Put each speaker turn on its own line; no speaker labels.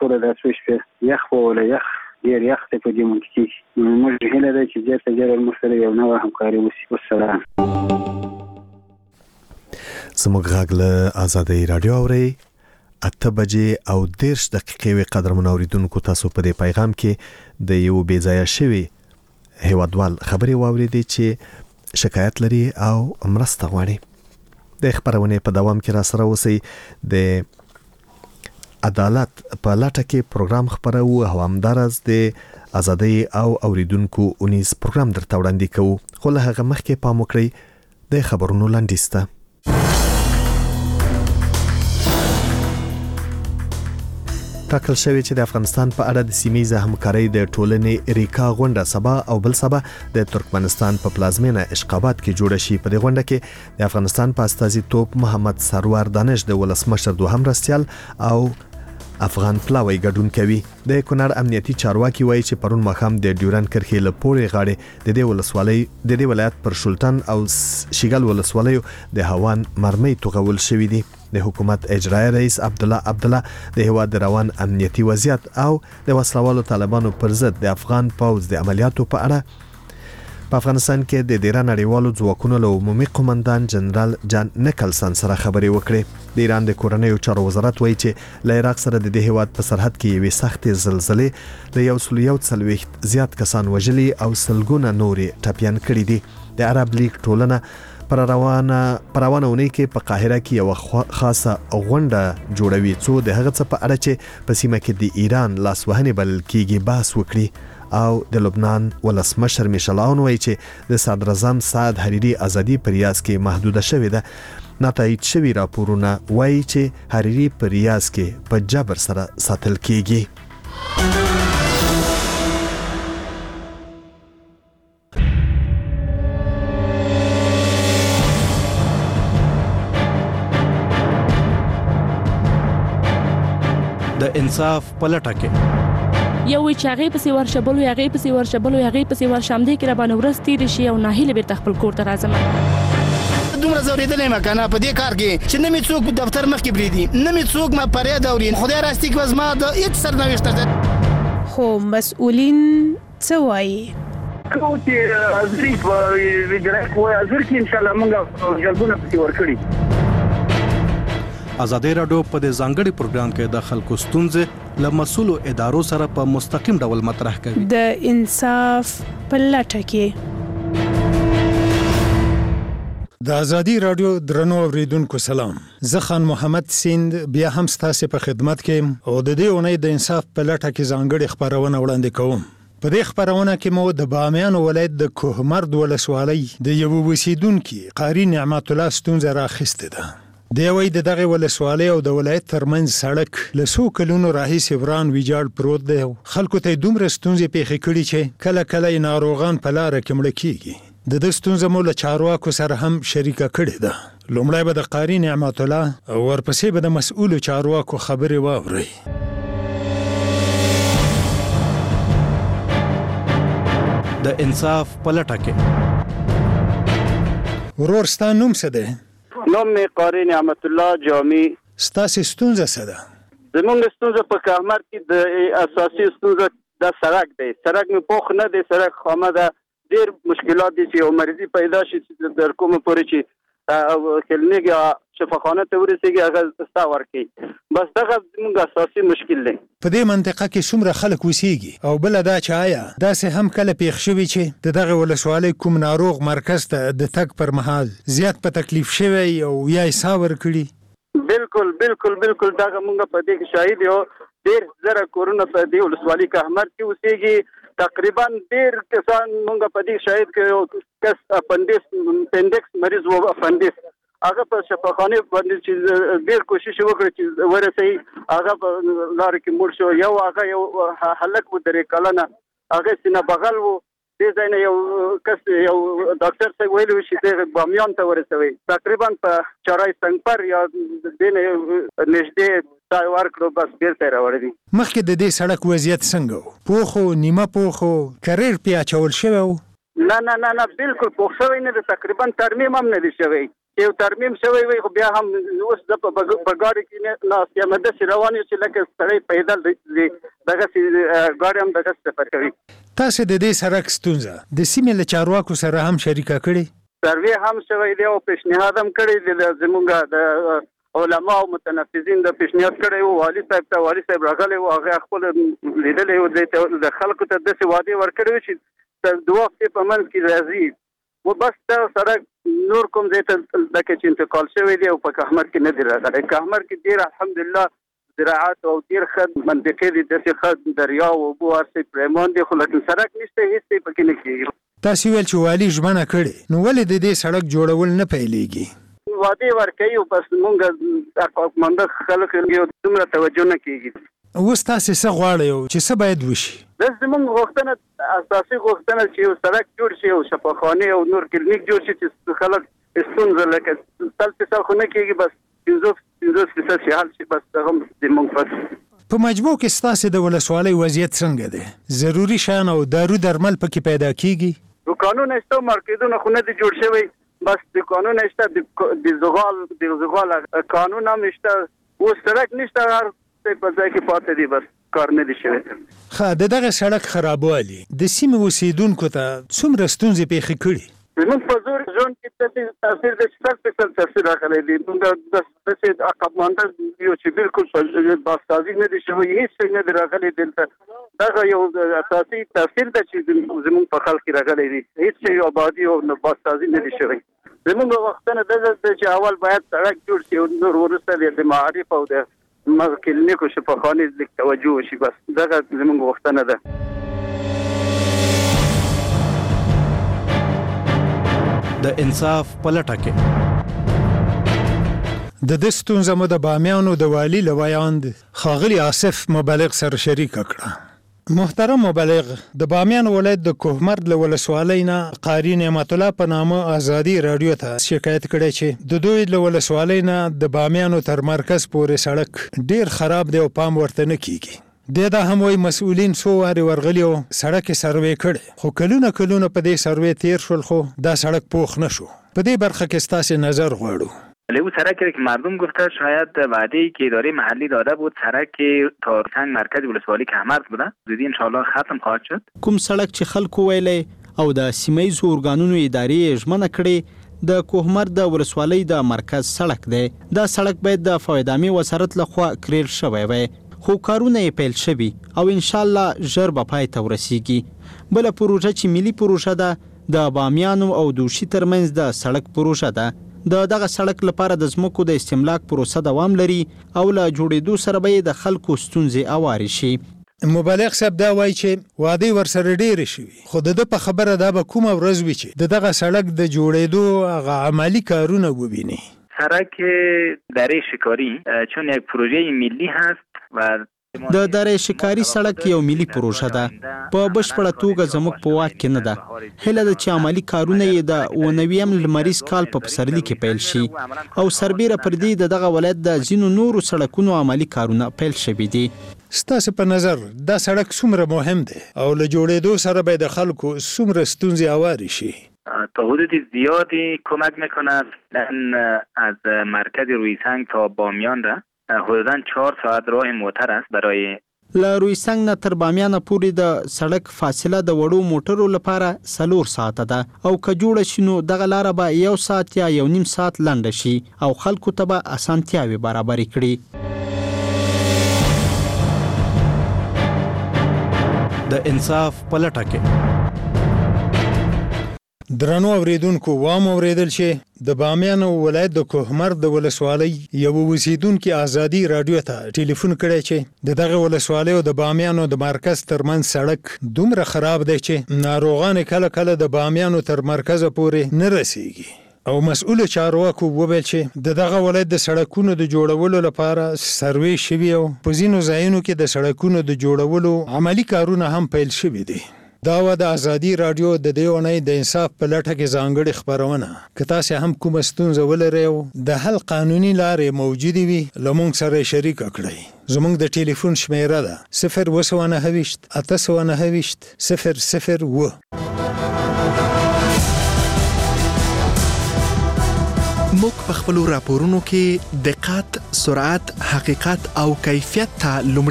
ټول د اسوي یخ ولا یخ ډیر یخ ته په دې منطقه موږ هله ده چې ډیر تجربه مشترک یو نوې همکاري وشي. والسلام.
زموږ غږ له آزادۍ رادیو اوري 8 بجې او 10 دقیقې وی قدرمن اوریدونکو تاسو په دې پیغام کې د یو بې ځایه شوی هیوادوال خبري واوریدي چې شکایت لري او مرسته غواړي. د خبرونه په دوام کې را سره اوسئ. د عدالت په لټه کې پروګرام خبرو او همدارس د آزادۍ او اوریدونکو 19 پروګرام درته وړاندې کوو. خو له هغه مخکې پام وکړئ د خبرونو لاندیسته. ټاکل شوی چې د افغانستان په اړه د سیمه‌یزه همکارۍ د ټولنې ریکا غونډه سبا او بل سبا د ترکمنستان په پلازمینه اشقابات کې جوړه شي. په دې غونډه کې د افغانستان په استازیتوب محمد سرور دانش د ولسمشر دوهم رئیس او افغان پلاوی ګډون کوي. د کونړ امنیتي چارواکي وایي چې پرون مخام د ډیورن کرخي له پورې غاړې د دې ولسوالۍ د دې ولایت پر شلتن او شیګل ولسوالیو د هوان مرمۍ توغول شوې دي. د حکومت اجرایی رئیس عبدالله د هیواد روان امنیتي وضعیت او د وسلوالو طالبانو پر ضد د افغان پوځ د عملیاتو په اړه په افغانستان کې د ډیران نړیوالو ځواکونو له عمومي قومندان جنرال جان نیکلسن سره خبرې وکړې. د ایران د کورنیو چارو وزارت وایي چې له عراق سره د دې هیواد په سرحد کې یوې سختې زلزلې له 140 زیات کسان وژلي او سلګونه نورې ټپیان کړي دي. د عرب لیگ ټولنه پر روانه اونۍ کې په قاهره کې یو خاصه غونډه جوړوي څو د هغه څه په اړه چې په سیمه کې د ایران لاسوهنې بلل کېږي بحث وکړي. او د لبنان ولسمشر میشل عون وایي چې د صدر اعظم سعد حریری ازادي په ریاض کې محدوده شوې ده. ناتایید شوی راپورونه وایي چې حریری په ریاض کې په جبر سره ساتل کېږي.
د انصاف پلټه کې
یو چاغې پسې ورشبلو یاغې پسې ورشبلو یاغې پسې ورشم دې کې را باندې ورستې شي او ناهیله به خپل کور ته راځم.
دومره زوریدلې مکنه په دې کار کې چې نه می څوک دفتر مخ کې بریدي نه می څوک ما پرې دا ورین خدای راستي کې وزما د هیڅ سرنوشت
خو مسؤلین څه وایي
کو چې ازري په ویډیو کو ازر کې ان شاء الله موږ جلبونه پسې ورکړي.
آزادۍ رادیو په دې ځانګړي پروګرام کې د خلکو ستونزې له مسؤلو ادارو سره په مستقیم ډول مطرح کوي.
د انصاف په لټه کې
د آزادۍ رادیو درنو اوریدونکو سلام. زه خان محمد سیند بیا هم ستاسو په خدمت کې او د دې اونۍ د انصاف په لټه کې ځانګړي خبرونه وړاندې کوم. په دې خبرونه کې مو د بامیان ولایت د کوهمرد ولسوالۍ د یو اوسیدونکو قاری نعمت الله ستونزه راخسته ده. د یوې دغه ولسوالۍ او د ولایت ترمنځ سړک له څو کلونو راهیسې وران ویجاړ پروت دی. خلکو ته دومره ستونزې پیښې کړي چې کله کله ناروغان په لار کې مړه کیږي. د دې ستونزې مو له چارواکو سره هم شریکه کړې ده. لومړی به د قاری نعمت الله او ورپسې به د مسؤلو چارواکو خبرې واورئ.
د انصاف پلټه کې
ورور ستا نوم څه دی؟
نوم می قاری نعمت الله جامی.
ستاسو ستونزه څه ده؟
زموږ ستونزه په کهمر کې د اساسي ستونزه د سړک دی. سړک می پوخ نه دی، سړک خامه ده. ډیر مشکلات دي چې مریضي پیدا شي در کومه پورې چې کلینیک یا شفاخانه ته ورسیږي هغه ستا ورکي. بس دغه زموږ اساسي مشکل دی.
په دې منطقه کې څومره خلک اوسېږي او بل دا چې آیا داسې هم کله پیښ شوي چې دغه ولسوالۍ کوم ناروغ مرکز ته د تګ پر مهال زیات په تکلیف شوی او یا یې ساه ورکړي؟
بالکل دغه موږ په دې کې شاهد یو. ډیر زره کورونه په دې ولسوالۍ کهمر کې اوسېږي. تقریبا ډیر کسان موږ په دې شاهد کې کس اپندکس مریض و اپندکس هغه په شفاخانه باندې چې ډیر کوشش وکړي چې ورسي هغه په لار کې مړ شو. یو هغه یو هلک و درې کلنه هغه سینه بغل و. دې ځای نه یو کس یو ډاکټر څنګه ویلو چې د بامیان ته ورسوي. تقریبا په چارای څنګه یا د نه نږدې تا ورکړو بس بیرته راوړی دي.
مخکې د دې سړک وضعیت څنګه و؟ پوخو نیمه پوخو کریر پیا چول شوی و؟
نه بالکل پوخ شوی نه دی. تقریبا ترمیم هم نه دی شوی. یو ترمیم شوی وي خو بیا هم اوس د په ګاډي کې ناست یم داسې روان یو چې لکه سړی پیدل دغسې ګاډي هم دغسې سفر کوي.
تاسو د دې سړک ستونزه د سیمې له چارواکو سره هم شریکه کړې؟
سروې هم شوی دی او پیشنهاد هم کړی دی زمونږ د علما او متنفذین د پیشنهاد کړی و والي صاحب راغلی و هغه خپل لیدلی و د خلکو ته داسې وعدې ورکړی و چې د 2 هفتې په منځ کې راځي و بس دا سړک نور کوم ځای ته لکه چې انتقال شوی دی او په کهمر کې نه دی راغلی. کهمر کې ډېر الحمدلله زراعت او ډېر ښه منطقې دي داسې ښه دریا او اوبه هر څه پرېمان دي خو لیکن سړک نشته هېڅ څه پکې نه کېږي.
تاسو ویل چې والي ژمنه کړې نو ولې د دې سړک جوړول نه پیلېږي؟
وعدې ورکوي او بس مونږ علاقمنده خلک یو دومره توجه نه کېږي.
اوس تاسو څه غواړئ چې څه باید وشي؟
بس زموږ غوښتنه اساسي غوښتنه چې یو سړک جوړ شي او شفاخانه او نور کلینیک جوړ شي چې خلک ستونزه لکه 300 خو نه کېږي بس 50% شي حل شي بس هغه زموږ
په مجموع کې ستاسو د ولسوالۍ وضعیت څنګه دی؟ ضروري شیان او دارو درمل پکې پیدا کېږي؟
دکانونه شته مارکیټونه خو نه دي جوړ شوی بس دکانونه شته د زغال قانون هم شته اوس سړک نشته هر څه په ځای کې پاتې دي بس کار نه دي شوی.
ښه د دغه سړک خرابوالي د سیمې اوسېدونکو ته څومره ستونزې پېښې کړي؟
زموږ په زور ژوند کې تاثیر د 100% تاثیر راغلی دی. موږ داسې عقبمانده یو چې بالکل په بازسازي نه دي شوی هېڅ شی نه دی راغلی دلته. دغه یو اساسي تاثیر ده چې زموږ په خلک کې راغلی دی هېڅ شی آبادي او بازسازي نه دي شوی. زموږ وختونه دغه چې اول باید سړک جوړ شي او نور وروسته د معارف او د کلینیک او شفاخانې لږ توجه وشي بس دغه زموږ وختونه ده.
د انصاف په لټه کې
د دې ستونزه مو د بامیانو د والي له ویاند ښاغلي آصف مبلغ سره شریکه کړه. محترم مبلغ د بامیان ولایت د کوهمرد له ولسوالۍ نه قاری نعمت الله په نامه ازادي راډیو ته شکایت کړی چې د دوی له ولسوالۍ نه د بامیانو تر مرکز پورې سړک ډیر خراب دی او پام ورته نه کیږي. دا هم وایي مسؤلین څو وارې ورغلي او سړک یې سروې کړی خو کلونه په دې سروې تیر شول خو دا سړک پوخ نه شو. په دې برخه کې ستاسو نظر غواړو.
او سرک که مردم گفته شاید وعده‌ای که اداره محلی داده بود سرک تا سنگ مرکز ولسوالی کهمرد بوده زودی ان شاء الله ختم خواهد شد.
کوم سړک چې خلکو ویلې او د سیمایي اورګانونو ادارې ژمنه کړې د کوهمرد د ولسوالۍ د مرکز سړک دی. دا سړک باید د فایدامي وزارت لخوا کړل شوی وي خو کارونه یې پیل شوي او ان شاء الله ژر به پای ته ورسیږي. بل پروژه چې ملي پروژه ده د بامیانو او دوشي ترمنځ د سړک پروژه ده. دغه سړک لپاره د ځمکو د استملاک پروسه دوام لري او له جوړېدو سره به د خلکو ستونزې اوارې شي.
مبلغ صاحب دا وایي چې وعدې ورسره ډېرې شوي خو د په خبره دا به کومه ورځ وي چې دغه سړک د جوړېدو هغه عملی کارونه وبیني.
سرک دره شکاری چون یک پروژه ملی هست و
د دره شکاری سړک یو ملي پروژه ده په بشپړه توګه زموږ په واک کې نه ده. هله د چې عملی کارونه یې د 90م لمریز کال په پسرلي کې پیل شي او سربیره پر دې دغه ولایت د ځینو نورو سړکونو عملی کارونه پیل شوي دي.
ستاسو په نظر دا سړک څومره مهم دی او له جوړېدو سره به د خلکو څومره ستونزې اوارې شي؟
تا حدود زیادی کمک میکند. از مرکز رویسنگ تا بامیان را حدوداً 4 ساعت راه موتر است برای
له رویسنگ نه تر بامیان پورې د سړک فاصله د وړو موټرو لپاره 4 ساعته ده او که جوړ شي نو دغه لاره به 1 ساعت یا 1.5 ساعت لنډه شي او خلکو ته به اسانتیاوي برابرې کړي.
د انصاف په لټه کې
درنو اوریدونکو وام اوریدل چې د بامیان ولایت د کوهمرد د ولسوالۍ یو اوسیدونکو ازادي راډیو ته ټلیفون کړی چې دغه ولسوالۍ او د بامیان د مرکز ترمنځ سړک دومره خراب دی چې ناروغان کله د بامیان تر مرکز پورې نه رسیږي او مسؤل چارواکو وویل چې دغه ولایت د سړکونو د جوړولو لپاره سروې شوی او په ځینو ځایونو کې د سړکونو د جوړولو عملی کارونه هم پیل شوي دي. دا و د ازادي راډیو د دې اونۍ د انصاف په لټه کې ځانګړې خپرونه. که تاسو هم کومه ستونزه ولرئ او د حل قانوني لارې موجودې وي له موږ سره شریک کړئ. زموږ د ټلیفون شمیره ده 029 829 001.
موږ په خپل راپورونو کې دقت، سرعت، حقیقت او کیفیت ته